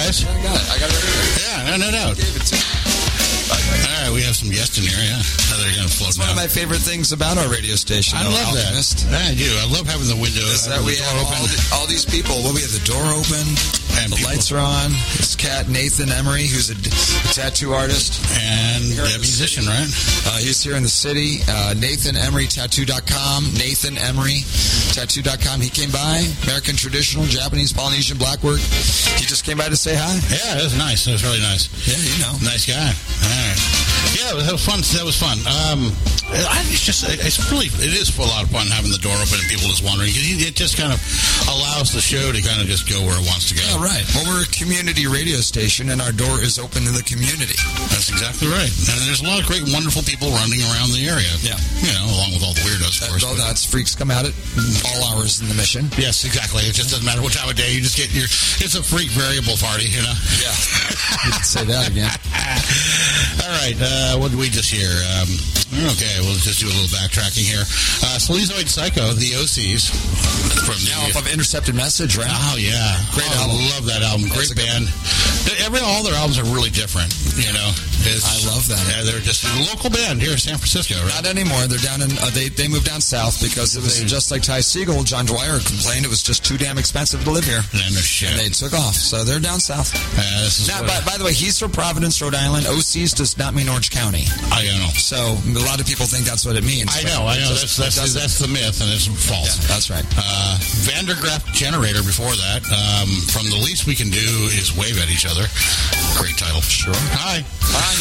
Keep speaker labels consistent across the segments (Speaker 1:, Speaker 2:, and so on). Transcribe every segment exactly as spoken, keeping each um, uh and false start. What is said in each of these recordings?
Speaker 1: guys.
Speaker 2: I got it. I got it right here.
Speaker 1: Yeah, no, no doubt.
Speaker 2: Gave it to me.
Speaker 1: All right, we have some guests in here, yeah. They're going to float
Speaker 2: It's one
Speaker 1: down.
Speaker 2: of my favorite things about our radio station.
Speaker 1: I
Speaker 2: though,
Speaker 1: love
Speaker 2: Alchemist.
Speaker 1: that. I do. I love having the window
Speaker 2: Is that
Speaker 1: having
Speaker 2: we
Speaker 1: the
Speaker 2: have
Speaker 1: door
Speaker 2: all,
Speaker 1: open.
Speaker 2: the, all these people. Well, we have the door open.
Speaker 1: And
Speaker 2: the
Speaker 1: people-
Speaker 2: lights are on. This cat, Nathan Emery, who's a d- tattoo artist.
Speaker 1: And
Speaker 2: Here in
Speaker 1: a
Speaker 2: the
Speaker 1: musician, right?
Speaker 2: Uh, he's here in the city. Uh, Nathan Emery Tattoo dot com. Nathan Emery Tattoo dot com. He came by. American traditional, Japanese, Polynesian blackwork. He just came by to say hi.
Speaker 1: Yeah, that was nice. That was really nice.
Speaker 2: Yeah, you know.
Speaker 1: Nice guy. All right. Yeah, that was fun. That was fun. Um, I, it's just, it's really, it is a lot of fun having the door open and people just wondering. It just kind of allows the show to kind of just go where it wants to go.
Speaker 2: Yeah, right. Well, we're a community radio station, and our door is open to the community.
Speaker 1: That's exactly right. And there's a lot of great, wonderful people running around the area.
Speaker 2: Yeah.
Speaker 1: You know, along with all the weirdos, of course.
Speaker 2: All that's freaks come out at all hours in the mission.
Speaker 1: Yes, exactly. It just doesn't matter what time of day. You just get your, it's a freak variable party, you know?
Speaker 2: Yeah. You can say that again.
Speaker 1: All right. Uh, what did we just hear? Um, okay, we'll just do a little backtracking here. Uh, Sleazoid Psycho, the O Cs. From the,
Speaker 2: Now, off of Intercepted Message, right?
Speaker 1: Oh, yeah.
Speaker 2: Great
Speaker 1: oh,
Speaker 2: album.
Speaker 1: I love that album.
Speaker 2: That's
Speaker 1: Great
Speaker 2: a good
Speaker 1: band. Every, all their albums are really different, you know? It's,
Speaker 2: I love that.
Speaker 1: Yeah, they're just a local band here in San Francisco, right?
Speaker 2: Not anymore. They're down in. Uh, they they moved down south because it was just like Ty Segall. John Dwyer complained it was just too damn expensive to live here,
Speaker 1: And no shit.
Speaker 2: and they took off. So they're down south.
Speaker 1: Uh, this is
Speaker 2: Now,
Speaker 1: what-
Speaker 2: by, by the way, he's from Providence, Rhode Island. O Cs does not mean Orange County.
Speaker 1: I don't know.
Speaker 2: So a lot of people think that's what it means.
Speaker 1: I
Speaker 2: but
Speaker 1: know, I
Speaker 2: it
Speaker 1: know.
Speaker 2: just-
Speaker 1: That's
Speaker 2: it
Speaker 1: that's
Speaker 2: doesn't.
Speaker 1: that's the myth, and it's false.
Speaker 2: Yeah, that's right.
Speaker 1: Uh, Vandergraft Generator before that. Um, from The Least We Can Do is Wave at Each Other. Great title. Sure. Hi.
Speaker 2: Hi.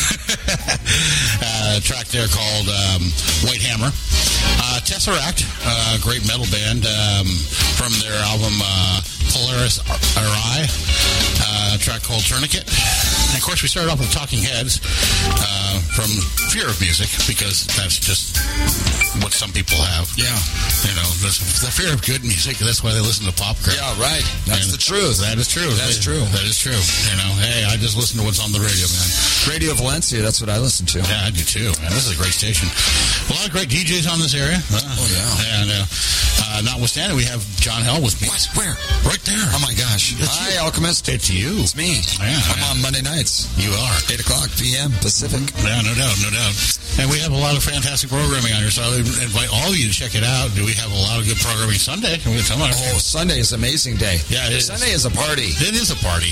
Speaker 1: uh, track there called um, White Hammer. Uh, Tesseract, uh, great metal band um, from their album uh, Polaris Arai. Uh, a track called Tourniquet. And of course, we started off with Talking Heads uh, from Fear of Music, because that's just what some people have.
Speaker 2: Yeah.
Speaker 1: You know, the, the fear of good music. That's why they listen to pop crap.
Speaker 2: Yeah, right. That's
Speaker 1: And
Speaker 2: the truth.
Speaker 1: That is true.
Speaker 2: That's
Speaker 1: That-
Speaker 2: true.
Speaker 1: That is true. You know, hey, I just listen to what's on the radio, man.
Speaker 2: Radio Valencia, that's what I listen to.
Speaker 1: Yeah, I do too, man. This is a great station. A lot of great D Js on this area. Uh,
Speaker 2: Oh, yeah.
Speaker 1: Yeah, I know. Uh, notwithstanding, we have John Hell with me.
Speaker 2: What? Where?
Speaker 1: Right there.
Speaker 2: Oh, my gosh.
Speaker 1: It's
Speaker 2: Hi,
Speaker 1: you.
Speaker 2: Alchemist.
Speaker 1: It's you.
Speaker 2: It's me.
Speaker 1: Yeah,
Speaker 2: I'm
Speaker 1: yeah.
Speaker 2: on Monday nights.
Speaker 1: You are.
Speaker 2: eight o'clock p.m. Pacific.
Speaker 1: Yeah, no doubt, no doubt. And we have a lot of fantastic programming on here, so I invite all of you to check it out. Do we have a lot of good programming Sunday? Can we tell them?
Speaker 2: Oh, Sunday is an amazing day.
Speaker 1: Yeah, it is.
Speaker 2: Sunday is a party.
Speaker 1: It is a party.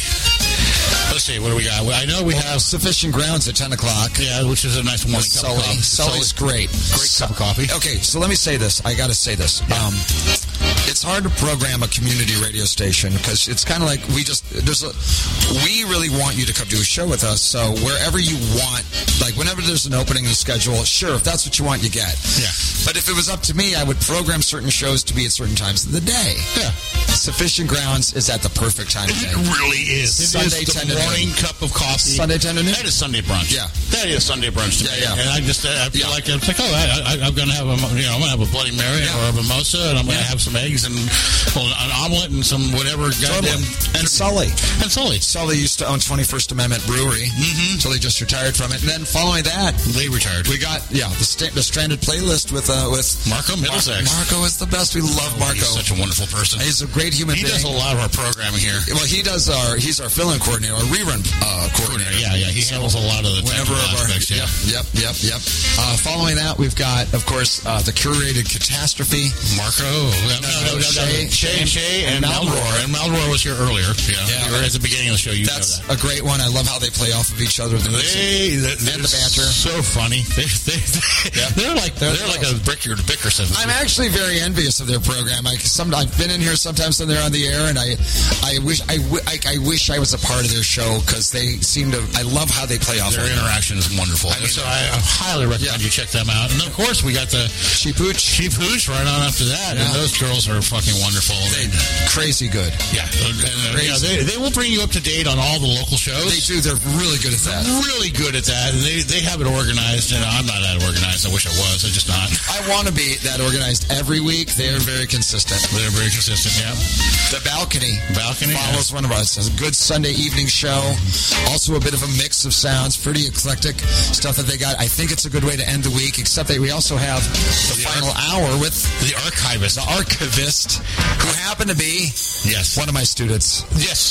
Speaker 1: Let's see, what do we got? Well, I know we have,
Speaker 2: Sufficient Grounds at ten o'clock.
Speaker 1: yeah, which is a nice morning
Speaker 2: With
Speaker 1: cup of
Speaker 2: Sully.
Speaker 1: coffee.
Speaker 2: Sully's great.
Speaker 1: Great cup of coffee.
Speaker 2: Okay, so let me say this. I got to say this. Um, it's hard to program a community radio station because it's kind of like we just there's a we really want you to come do a show with us. So wherever you want, like whenever there's an opening in the schedule, sure, if that's what you want, you get.
Speaker 1: Yeah.
Speaker 2: But if it was up to me, I would program certain shows to be at certain times of the day.
Speaker 1: Yeah.
Speaker 2: Sufficient Grounds is at the perfect time of day.
Speaker 1: It really is. It
Speaker 2: Sunday,
Speaker 1: is
Speaker 2: ten
Speaker 1: the
Speaker 2: to
Speaker 1: morning
Speaker 2: noon.
Speaker 1: cup of coffee.
Speaker 2: Sunday, ten to noon?
Speaker 1: That is Sunday brunch.
Speaker 2: Yeah.
Speaker 1: That is Sunday brunch to me.
Speaker 2: Yeah, yeah.
Speaker 1: And I just, uh, I feel
Speaker 2: Yeah.
Speaker 1: like, it's like, oh, I, I, I'm going to have a, you know, I'm going to have a Bloody Mary
Speaker 2: Yeah.
Speaker 1: or a mimosa, and I'm going to
Speaker 2: Yeah.
Speaker 1: have some eggs and well, an omelet and some whatever goddamn.
Speaker 2: And Sully.
Speaker 1: And Sully.
Speaker 2: Sully used to own twenty-first Amendment Brewery
Speaker 1: Mhm.
Speaker 2: until he just retired from it. And then following that,
Speaker 1: They retired.
Speaker 2: we got yeah the, sta- the Stranded playlist with uh, with
Speaker 1: Marco Middlesex.
Speaker 2: Marco is the best. We love Marco.
Speaker 1: He's such a wonderful person.
Speaker 2: He's a great human
Speaker 1: He
Speaker 2: being.
Speaker 1: does a lot of our programming here.
Speaker 2: Well, he does our he's our fill-in coordinator, our rerun uh, coordinator.
Speaker 1: Yeah, yeah. He handles a lot of the
Speaker 2: Whenever
Speaker 1: technical
Speaker 2: of our
Speaker 1: aspects. Yeah.
Speaker 2: yep yep yep yep. Uh, following that, we've got of course uh, the curated catastrophe.
Speaker 1: Marco, no, no, no, no,
Speaker 2: Shay,
Speaker 1: Shay,
Speaker 2: Shay,
Speaker 1: Shay,
Speaker 2: and
Speaker 1: and
Speaker 2: Maldor.
Speaker 1: Maldor. And Maldor was here earlier. Yeah,
Speaker 2: Yeah.
Speaker 1: You were at the beginning of the show. You
Speaker 2: That's
Speaker 1: know that.
Speaker 2: a great one. I love how they play off of each other. The music.
Speaker 1: They, they,
Speaker 2: And the banter.
Speaker 1: so funny. They, they, they,
Speaker 2: Yeah.
Speaker 1: They're like they're, they're like a Bricker Bickerson.
Speaker 2: I'm actually very envious of their program. I, some, I've been in here sometimes when they're on the air, and I, I wish I, w- I, I wish I was a part of their show because they seem to. I love how they play off.
Speaker 1: Their
Speaker 2: of it.
Speaker 1: interaction is wonderful.
Speaker 2: I mean,
Speaker 1: so I, I highly recommend
Speaker 2: yeah.
Speaker 1: you check them out. And of course, we got the
Speaker 2: Cheap Hooch.
Speaker 1: Cheap Hooch right on after that.
Speaker 2: Yeah.
Speaker 1: And those girls are fucking wonderful.
Speaker 2: They, crazy good.
Speaker 1: yeah, and, uh, yeah they, they will bring you up to date on all the local shows.
Speaker 2: They do. They're really good at that.
Speaker 1: Really good at that. And they they have it organized, and I'm not that organized. I wish I was. I'm just not.
Speaker 2: I want to be that organized every week. They're very consistent.
Speaker 1: They're very consistent. Yeah.
Speaker 2: The Balcony.
Speaker 1: Balcony
Speaker 2: Follows one of us. It's a good Sunday evening show. Also a bit of a mix of sounds. Pretty eclectic stuff that they got. I think it's a good way to end the week, except that we also have the,
Speaker 1: The
Speaker 2: final
Speaker 1: arch-
Speaker 2: hour with
Speaker 1: The archivist.
Speaker 2: the archivist, who happened to be
Speaker 1: Yes.
Speaker 2: one of my students.
Speaker 1: Yes.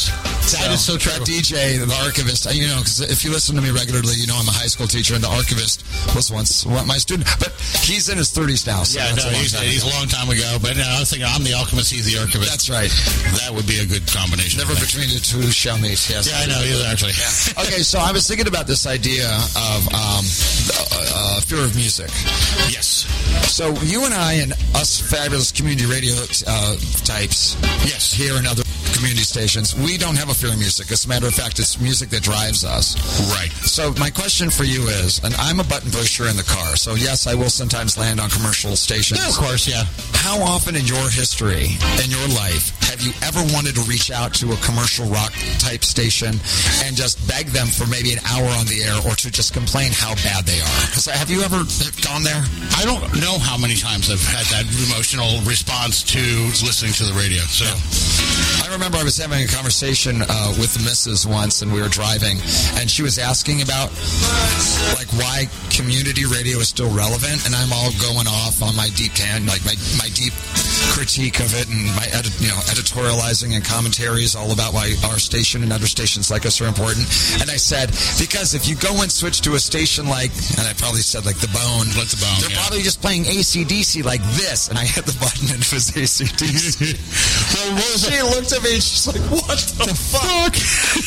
Speaker 1: That is so true.
Speaker 2: That D J, the archivist, you know, because if you listen to me regularly, you know I'm a high school teacher, and the archivist was once my student. But he's in his thirties now, so
Speaker 1: yeah,
Speaker 2: that's
Speaker 1: no,
Speaker 2: a long
Speaker 1: he's,
Speaker 2: time
Speaker 1: he's
Speaker 2: ago.
Speaker 1: a long time ago. But no, I was thinking, I'm the alchemist, he's the archivist.
Speaker 2: That's right.
Speaker 1: That would be a good combination.
Speaker 2: Never between the two shall meet. Yes.
Speaker 1: Yeah, I know, either, actually.
Speaker 2: Okay, so I was thinking about this idea of um, uh, uh, fear of music.
Speaker 1: Yes.
Speaker 2: So you and I and us fabulous community radio uh, types
Speaker 1: Yes.
Speaker 2: here and other community stations, we don't have a fear of music. As a matter of fact, it's music that drives us.
Speaker 1: Right.
Speaker 2: So my question for you is, and I'm a button pusher in the car, so yes, I will sometimes land on commercial stations.
Speaker 1: Yeah, of course, yeah.
Speaker 2: How often in your history, in your life, have you ever wanted to reach out to a commercial rock type station and just beg them for maybe an hour on the air, or to just complain how bad they are? Have you ever gone there?
Speaker 1: I don't know how many times I've had that emotional response to listening to the radio. So,
Speaker 2: I remember I was having a conversation uh, with the missus once, and we were driving, and she was asking about like why community radio is still relevant, and I'm all going off on my deep can, like my, my deep critique of it, and my edit, you know editorializing and commentary is all about why our station and other stations like us are important. And I said, because if you go and switch to a station like, and I probably said like the Bone,
Speaker 1: Let the Bone,
Speaker 2: they're
Speaker 1: yeah.
Speaker 2: probably just playing A C D C like this, and I hit the button and it was A C D C.
Speaker 1: well, what was
Speaker 2: She
Speaker 1: it?
Speaker 2: looked at me and she's like, what the, fuck?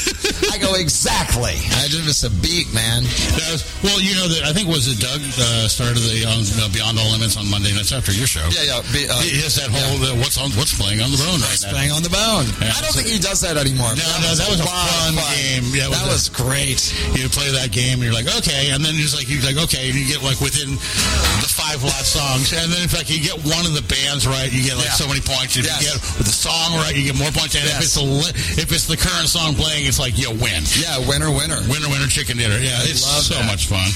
Speaker 2: I go, exactly. I just missed a beat, man.
Speaker 1: That was, well, you know that I think was it Doug uh, started the um, uh, Beyond All Limits on Monday nights after your show.
Speaker 2: Yeah, yeah. Be, uh,
Speaker 1: He has that whole uh, what's on what's playing on the Bone right now.
Speaker 2: Playing on the Bone.
Speaker 1: Yeah.
Speaker 2: I don't think he does that anymore.
Speaker 1: No, no, that was a fun game. Yeah, it
Speaker 2: that
Speaker 1: was
Speaker 2: was great.
Speaker 1: You play that game, and you're like, okay, and then you're just like, you're like, okay, and you get like within the five last songs, and then in fact, you get one of the bands right, you get like
Speaker 2: Yeah.
Speaker 1: so many points. If
Speaker 2: Yes.
Speaker 1: you get with the song right, you get more points. And
Speaker 2: Yes.
Speaker 1: if it's the li- if it's the current song playing, it's like you win.
Speaker 2: Yeah, winner, winner.
Speaker 1: Winner, winner, chicken dinner. Yeah, it's
Speaker 2: love
Speaker 1: so
Speaker 2: that.
Speaker 1: much fun.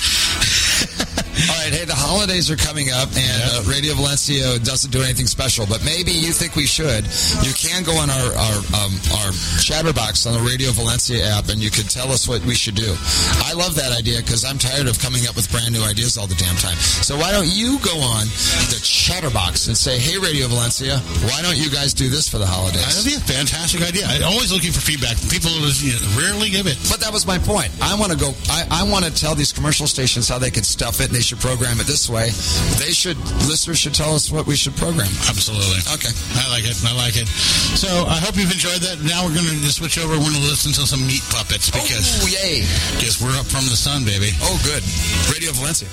Speaker 2: All right, hey, the holidays are coming up, and uh, Radio Valencia doesn't do anything special, but maybe you think we should. You can go on our our, um, our chatterbox on the Radio Valencia app, and you can tell us what we should do. I love that idea because I'm tired of coming up with brand new ideas all the damn time. So why don't you go on the chatterbox and say, hey, Radio Valencia, why don't you guys do this for the holidays?
Speaker 1: That'd be a fantastic idea. I'm always looking for feedback. People you know, rarely give it.
Speaker 2: But that was my point. I want to go. I, I want to tell these commercial stations how they can stuff it, and they should program it this way. They should. Listeners should tell us what we should program.
Speaker 1: Absolutely.
Speaker 2: Okay.
Speaker 1: I like it. I like it. So I hope you've enjoyed that. Now we're going to switch over. We're going to listen to some Meat Puppets because
Speaker 2: Oh, yay.
Speaker 1: because we're up from the sun, baby.
Speaker 2: Oh, good. Radio Valencia.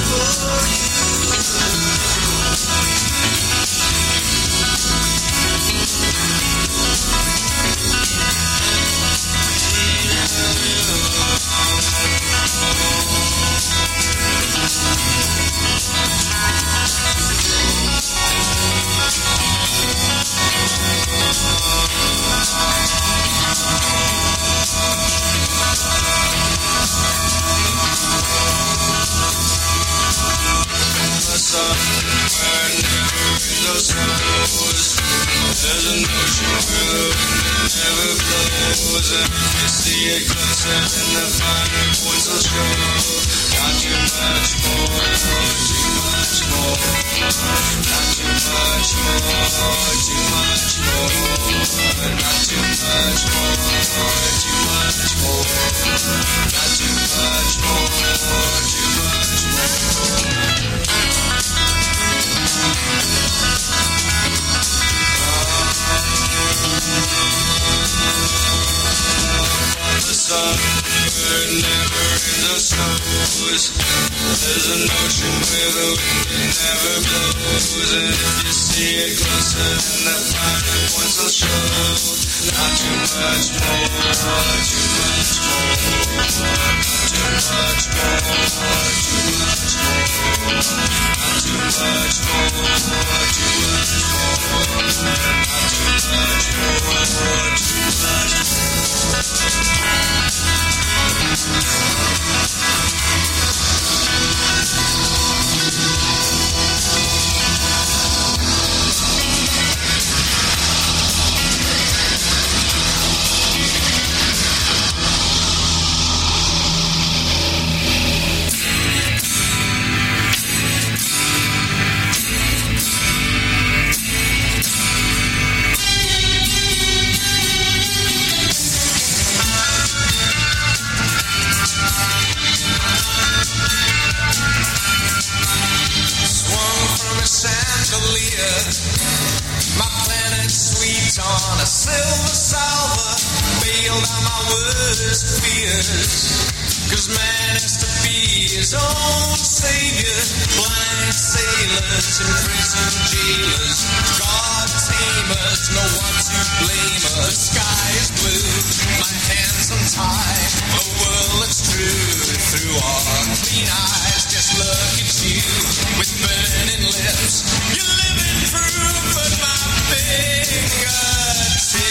Speaker 3: There's an ocean where the wind never blows, and if you see it closer, then the finer points will show. Not too much more, too much more. Not too much more, too much more. Not too much more, too much more. Not too much more, too much more. The sun never ends or snows. There's an ocean where the wind never blows, and if you see it closer, then the finer points will show. Not too much more, too much more. Not too much more, too much more. Not too much more, too much more. Not too much more, too much more. nailed down my worst fears. Cause man has to be his own savior. Blind sailors and prison jailers, God tamers, no one to blame us. Sky is blue, my hands untied, a world looks true through our clean eyes. Just look at you with burning lips. You're living proof at my fingertips.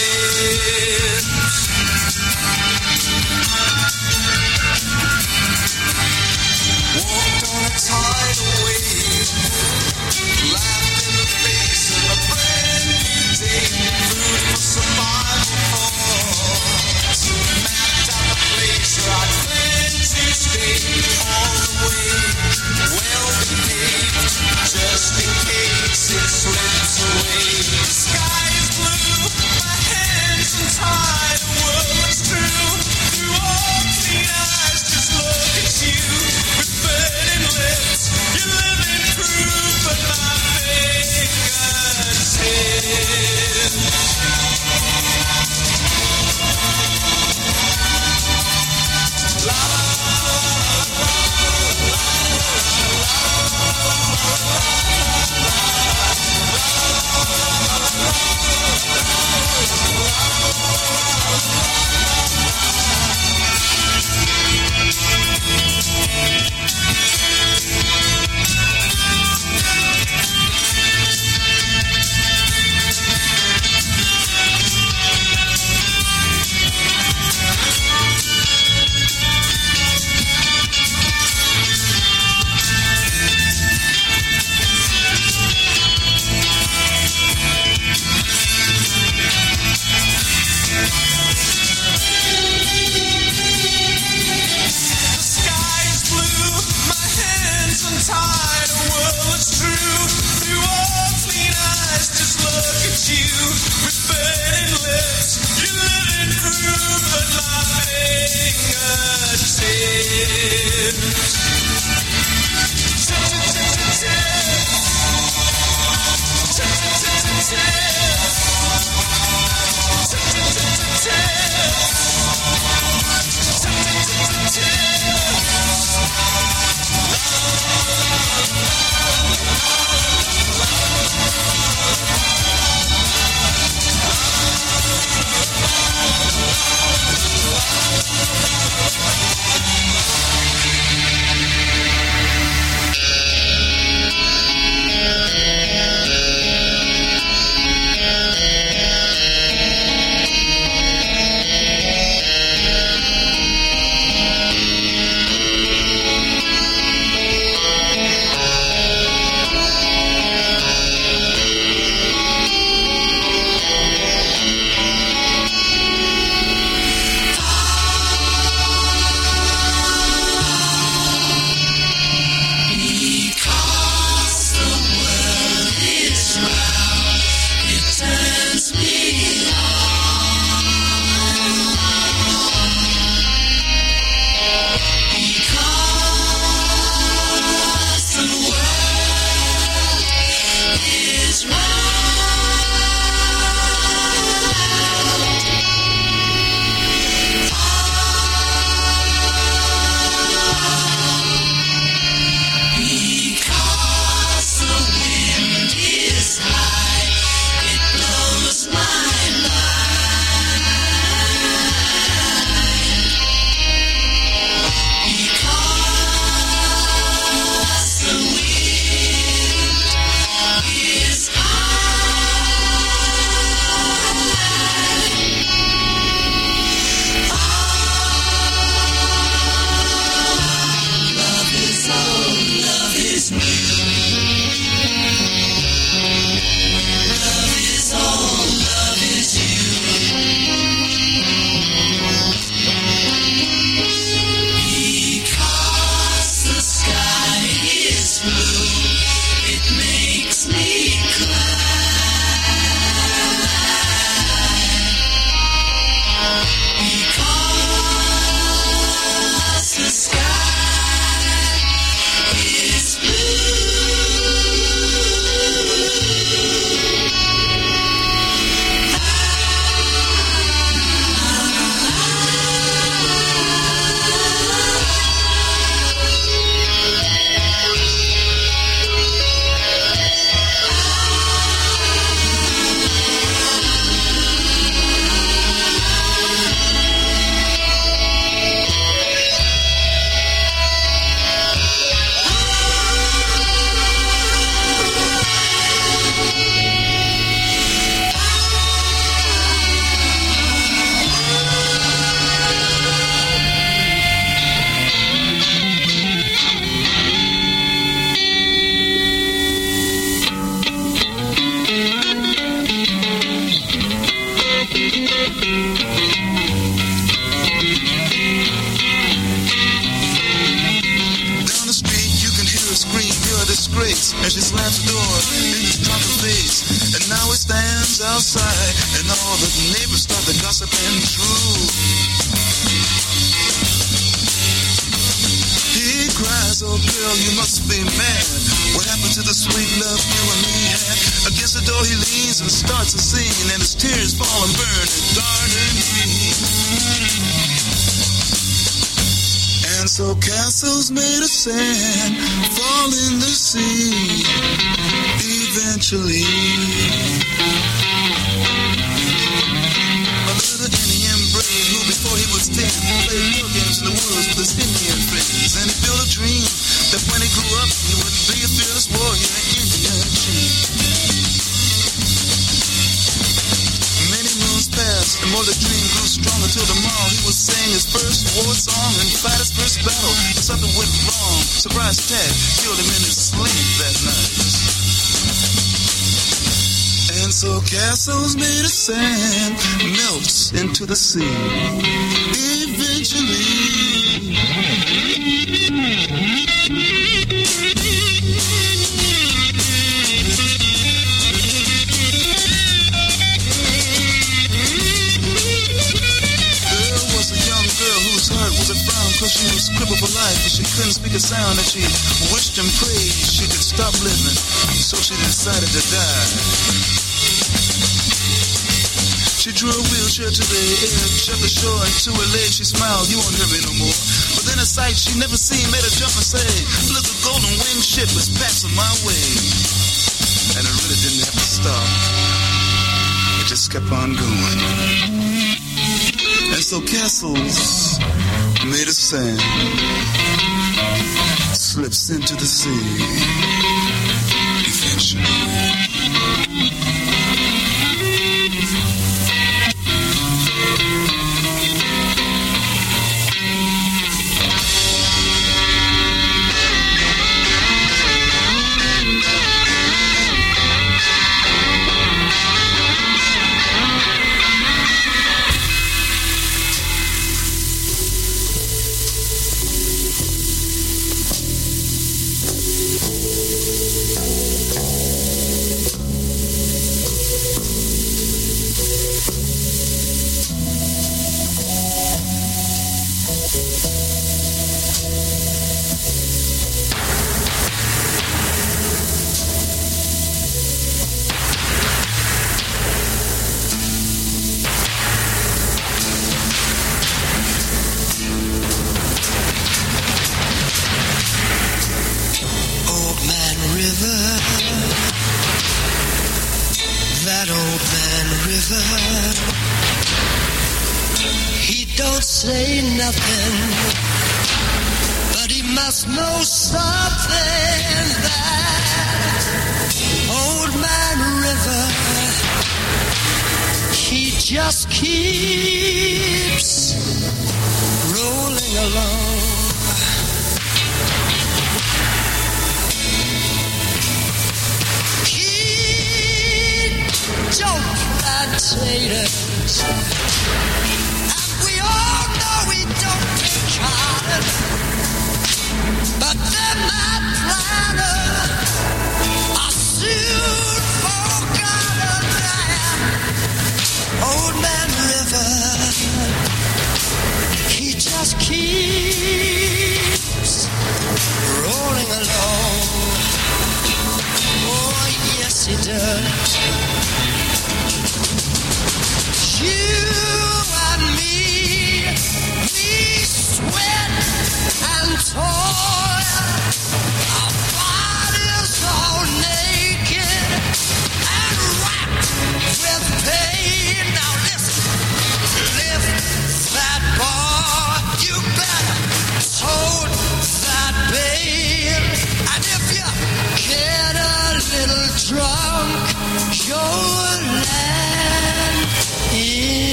Speaker 3: Walked on a tidal wave, laughed in the face of a brand new day. Food for survival thoughts, mapped out the place where I'd plan to stay. All the way, well behaved, just in case it slips away. The sky is blue, my hands untied, the world is true. as she slams the door in his drunken face. And now he stands outside, and all the neighbors start to gossip and drool. He cries, oh girl, you must be mad. What happened to the sweet love you and me had? Against the door he leans and starts a scene, and his tears fall and burn his garden green. And so castles made of sand fall in the sea eventually. A little Indian brave who before he was ten played war games in the woods with his Indian friends. And he built a dream that when he grew up he would be a fearless warrior in Indian chief. Many moons passed and more the dream grew strong until tomorrow he would sing his first war song and fight his first battle. But something went wrong. Surprise attack killed him in his sleep that night. And so castles made of sand melts into the sea eventually. There was a young girl whose heart was a frown because she was crippled for life, but she couldn't speak a sound, and she wished and prayed she could stop living, so she decided to die. She drew a wheelchair to the edge of the shore, and to her legs she smiled, you won't hurt me no more. But then a sight she never seen made her jump and say, look, a golden winged ship is passing my way. And it really didn't have to stop. It just kept on going. And so castles made of sand slips into the sea eventually.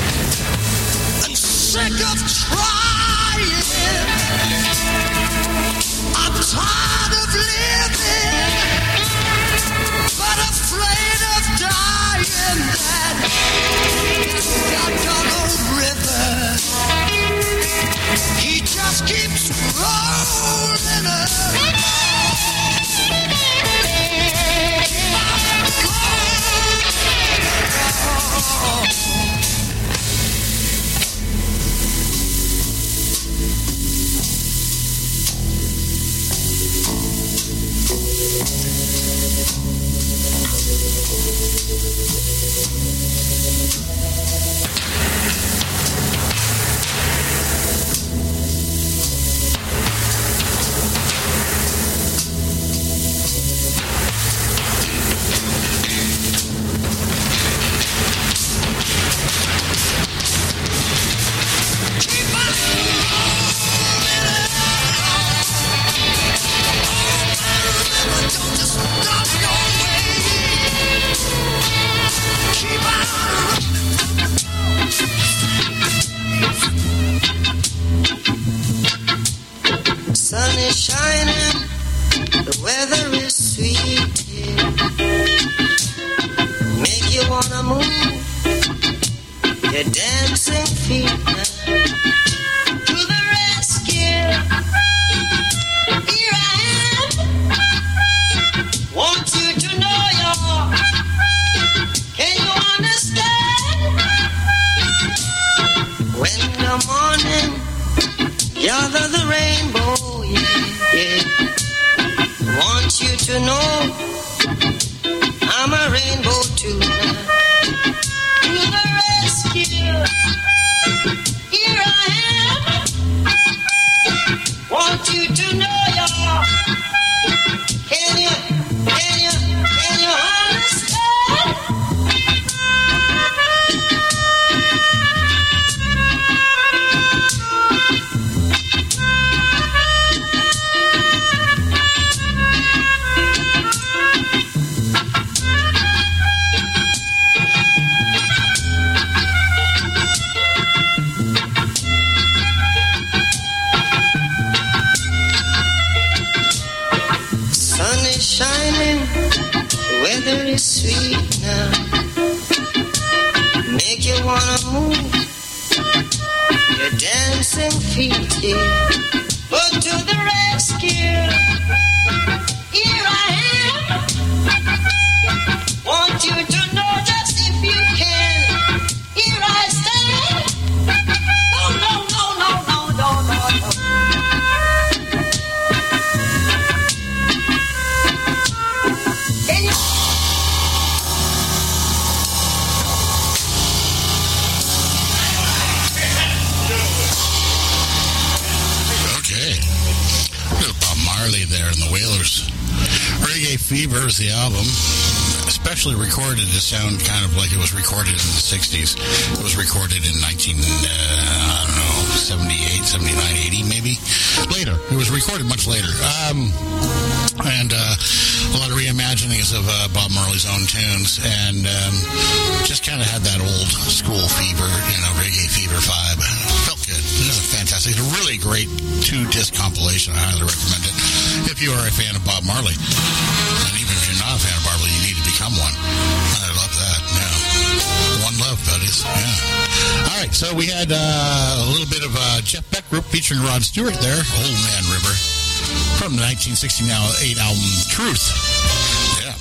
Speaker 4: sick of trying. was hard of living, but afraid of dying. That doggone old river, he just keeps rolling up. Sun is shining, the weather is sweet here. Make you wanna move your dancing feet now. To the rescue, here I am. Want you to know you're, can you understand? When the morning gather the rainbow, yeah, yeah. Want you to know I'm a rainbow too now. To the rescue, here I am. Want you to know you're, can you, can you, can you understand? Shining, the weather is sweet now. Make you wanna move your dancing feet here. But to the rescue, here I am. Want you to know just if you can, here I stand. No, no, no, no, no, no, no, no.
Speaker 1: There in the Wailers. Reggae Fever is the album, especially recorded to sound kind of like it was recorded in the sixties. It was recorded in nineteen, uh, I don't know, seventy-eight, seventy-nine, eighty maybe. Later. It was recorded much later. Um, and uh, a lot of reimaginings of uh, Bob Marley's own tunes, and um, just kind of had that old school fever, you know, Reggae Fever vibe. Felt good. It was fantastic. It's a really great two-disc compilation. I highly recommend it. If you are a fan of Bob Marley, and even if you're not a fan of Bob Marley, you need to become one. I love that. Yeah. One love, buddies. Yeah. All right, so we had uh, a little bit of uh, Jeff Beck Group featuring Rod Stewart there, Old Man River, from the nineteen sixty-eight album Truth. Yeah.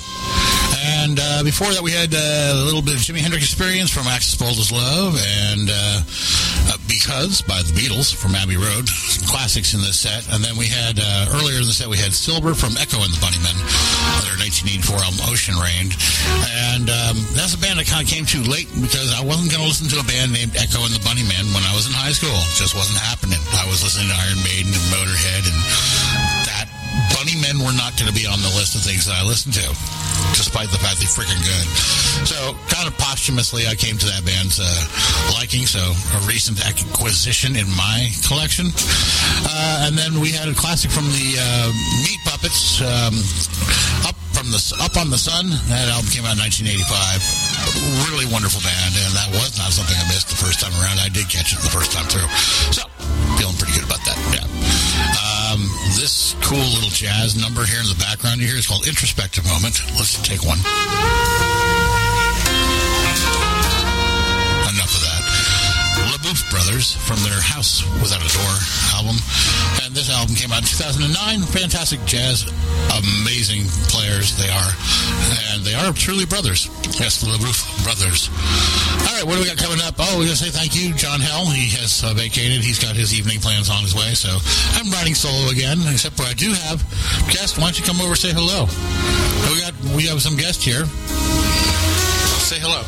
Speaker 1: And uh, before that, we had uh, a little bit of Jimi Hendrix Experience from Axis Bold as Love, and uh, uh, Because by the Beatles from Abbey Road. Some classics in this set. And then we had, uh, earlier in the set, we had Silver from Echo and the Bunnymen, their nineteen eighty-four album Ocean Rain. And um, that's a band I kind of came to late because I wasn't going to listen to a band named Echo and the Bunnymen when I was in high school. It just wasn't happening. I was listening to Iron Maiden and Motorhead, and that Bunnymen were not going to be on the list of things that I listened to, despite the fact they're freaking good. So, kind of posthumously, I came to that band's uh, liking, so a recent acquisition in my collection. Uh, and then we had a classic from the uh, Meat Puppets, um, Up from the Up on the Sun. That album came out in nineteen eighty-five. Really wonderful band, and that was not something I missed the first time around. I did catch it the first time through. So, feeling pretty good about that, yeah. Um, this cool little jazz number here in the background you hear is called Introspective Moment. Let's take one. Enough of that. LaBouffe Brothers from their House Without a Door album. And this album came out in two thousand nine. Fantastic jazz. Amazing players they are. And they are truly brothers. Yes, the LaBouffe Brothers. All right, what do we got coming up? Oh, we're going to say thank you, John Hell. He has uh, vacated. He's got his evening plans on his way. So I'm riding solo again, except for I do have guests. Why don't you come over and say hello? We got we have some guests here. Say hello.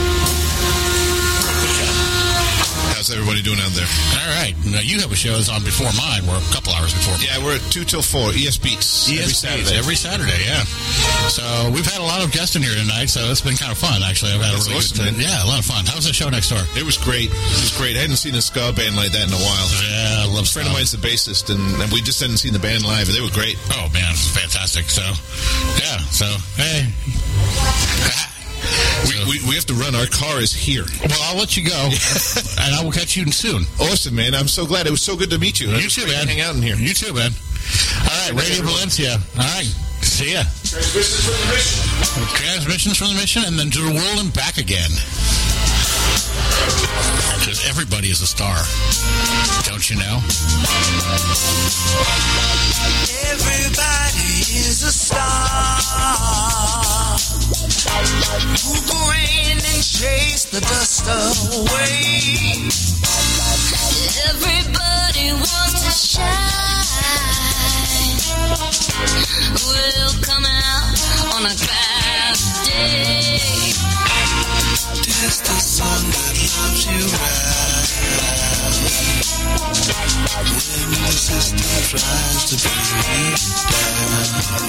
Speaker 5: How's everybody doing out there?
Speaker 1: All right. Now, you have a show that's on before mine. We're a couple hours before mine.
Speaker 5: Yeah, we're at two till four. E S Beats.
Speaker 1: E S
Speaker 5: every
Speaker 1: Beats,
Speaker 5: Saturday.
Speaker 1: Every Saturday, yeah. So we've had a lot of guests in here tonight, so it's been kind of fun, actually. I've had
Speaker 5: That's
Speaker 1: a really
Speaker 5: awesome,
Speaker 1: good
Speaker 5: man.
Speaker 1: Yeah, a lot of fun. How was the show next door?
Speaker 5: It was great. It was great. I hadn't seen a ska band like that in a while.
Speaker 1: Yeah, I love
Speaker 5: A friend of mine's the bassist, and, and we just hadn't seen the band live, and they were great.
Speaker 1: Oh, man, it's fantastic. So, yeah, so, hey.
Speaker 5: We, we, we have to run. Our car is here.
Speaker 1: Well, I'll let you go, and I will catch you soon.
Speaker 5: Awesome, man. I'm so glad. It was so good to meet you.
Speaker 1: You too, man.
Speaker 5: Hang out in here.
Speaker 1: You too, man. All right, Radio Valencia. All right, see ya.
Speaker 5: Transmissions from the mission.
Speaker 1: Transmissions from the mission, and then to the world and back again. Because everybody is a star. Don't you know?
Speaker 3: Everybody is a star. Move around and chase the dust away. Everybody wants to shine. We'll come out on a cloudy day. Tis the sun that loves you right. When the system tries to bring you down.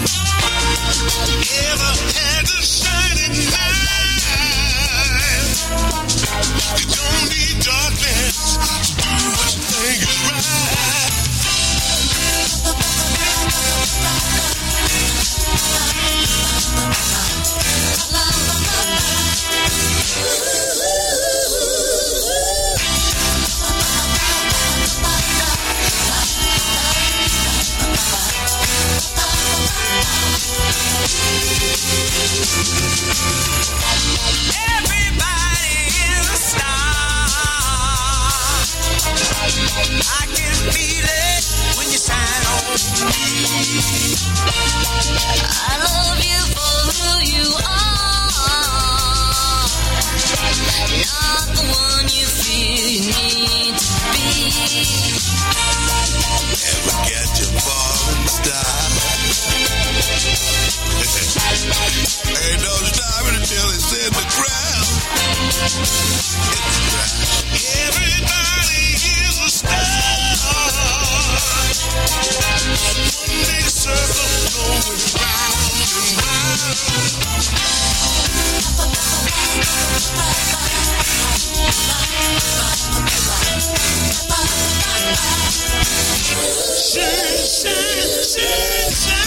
Speaker 3: Ever had a shining night? You don't need darkness to do what you think is right. Everybody is a star. I can feel it when you shine on me. I love you for who you are, not the one you feel you need to be. Ever get your falling star? Ain't no stopping until it's in the ground. Everybody is a star. One big circle going round and round. Shine, shine, shine, shine.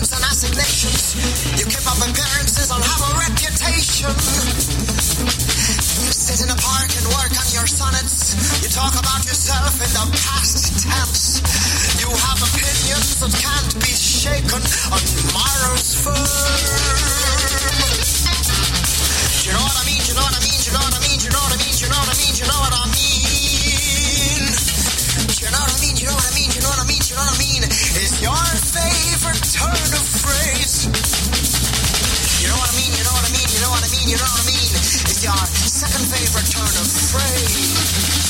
Speaker 6: appointments and assignations. You keep up appearances and have a reputation. You sit in a park and work on your sonnets. You talk about yourself in the past tense. You have opinions that can't be shaken on morrow's firm. Do you know what I mean? Do you know what I mean? Do you know what I mean? Do you know what I mean? Do you know what I mean? Do you know what I mean? Do you know what I mean? Do you know what I mean? Do you know what I mean? Do you know what I mean? Is your favorite turn of phrase? You know what I mean? You know what I mean? You know what I mean? You know what I mean? Is your second favorite turn of phrase?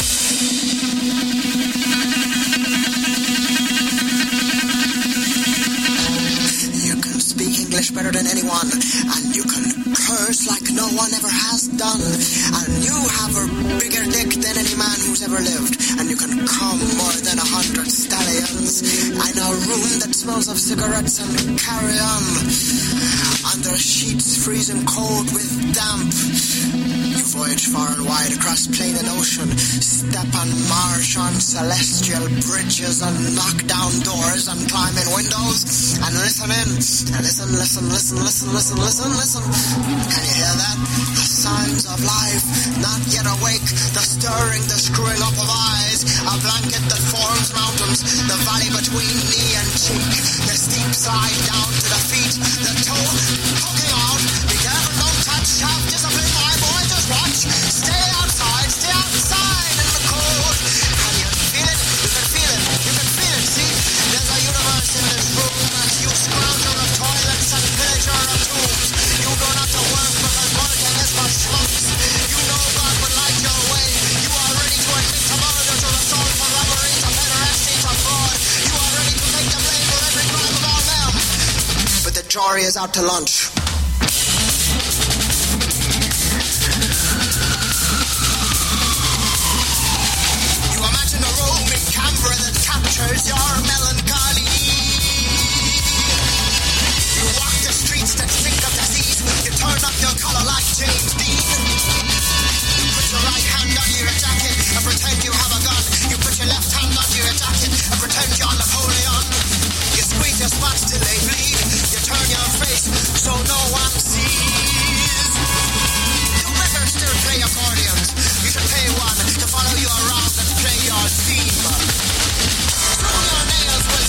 Speaker 6: You can speak English better than anyone, and you can curse like no one ever has done, and you have a bigger dick than any man who's ever lived, and you can come more than a hundred stallions in a room that smells of cigarettes and carry on under sheets freezing cold with damp. You voyage far and wide across plain and ocean, step on marsh on celestial bridges and knock down doors and climb in windows and listen in and listen, listen, listen, listen, listen, listen, listen. Can you hear that? The signs of life, not yet awake, the stirring, the screwing up of eyes, a blanket that forms mountains, the valley between knee and cheek, the steep side down to the feet, the toe poking out. Be careful, don't touch, have discipline, my boy, just watch. Stay outside, stay outside in the cold. Can you feel it? You can feel it, you can feel it, see? There's a universe in this room as you scrounger of toilets and pillager of tombs. You don't have to work because working is for schmucks. You know God would light your way. You are ready to admit to murder, to assault, for robbery, to pederasty, to fraud. You are ready to take the blame for every crime of all them. But the jury is out to lunch. You imagine a room in Canberra that captures your melancholy. You walk the streets that stink of disease. You turn up your collar like James Dean. You put your right hand under your jacket and pretend you have a gun. You put your left hand under your jacket and pretend you're Napoleon. You squeeze your spots till they bleed. You turn your face so no one sees. You better still play accordions. You should pay one to follow you around and play your theme. Through your nails will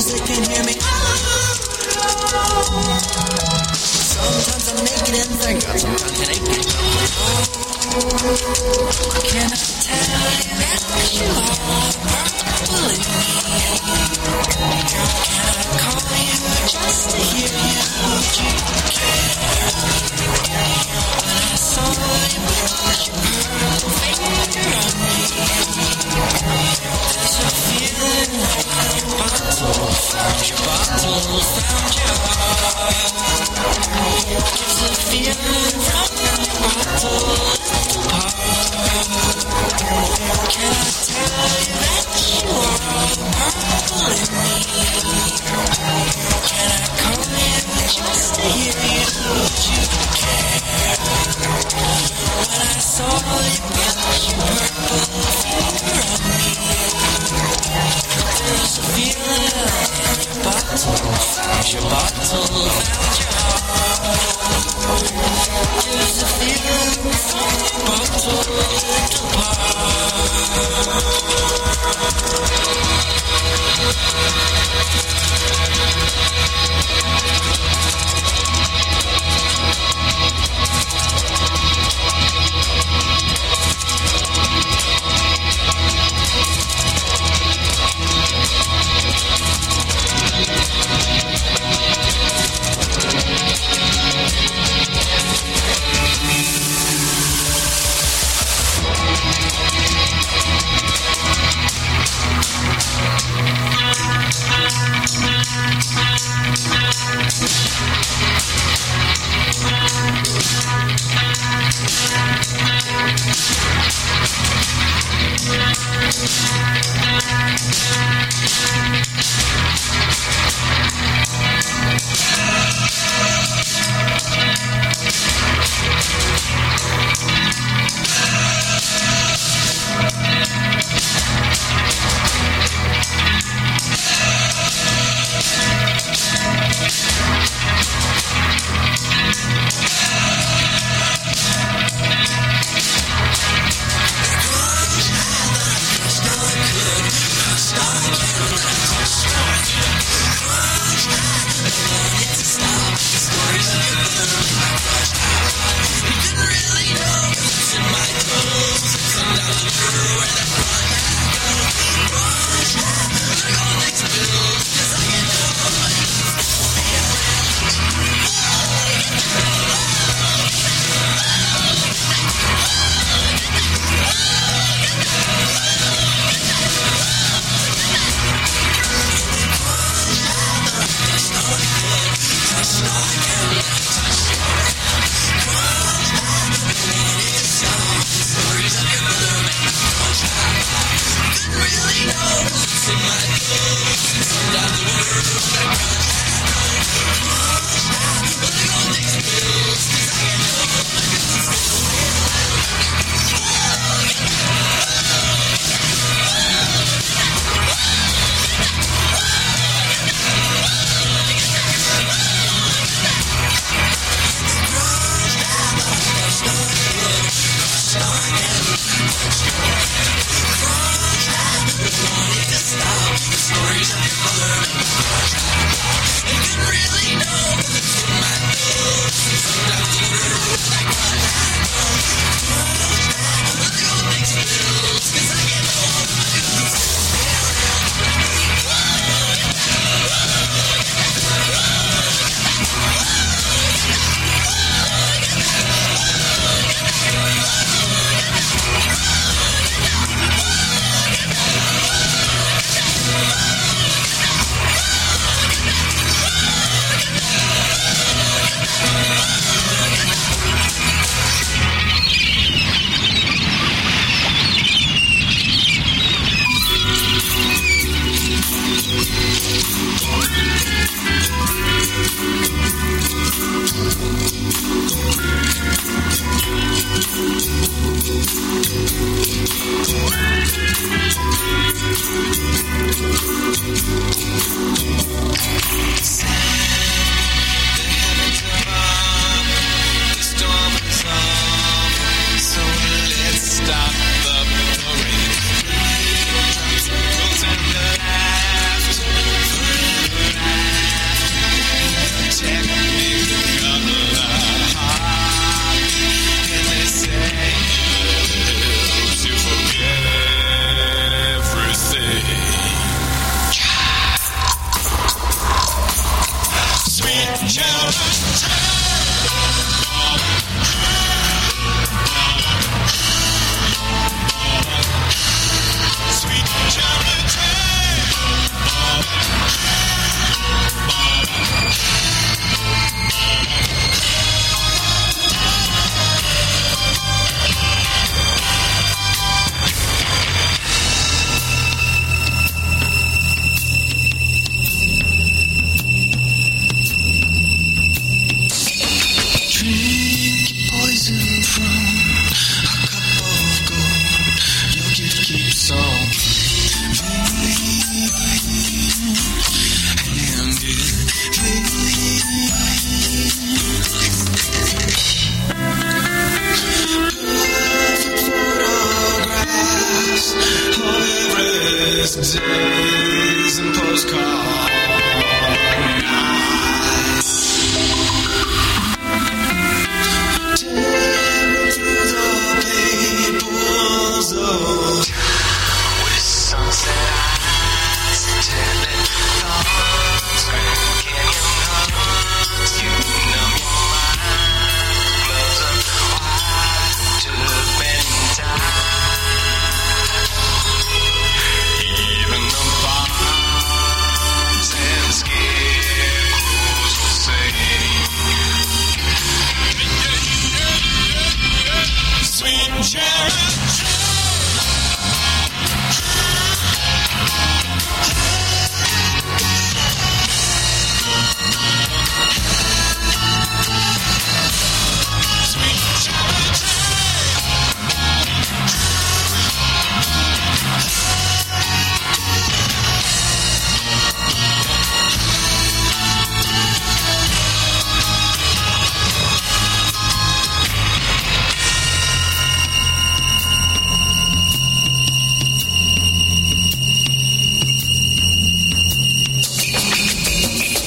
Speaker 6: they can hear me. Sometimes I'm naked and think, sometimes it ain't naked. Can I tell you that you are purple in me? Can I call you just to hear you? Would you care? When I saw you put your purple finger on me, there's a feeling like your bottle found your bottle found your heart. There's a feeling from your bottle apart. Can I tell you that you are purple in me? Can I call you just to hear you? Would you care? When I saw you put your purple finger on me, there's a feeling like your bottle found your bottle found your heart. There's a feeling from your bottle Stories of your mother.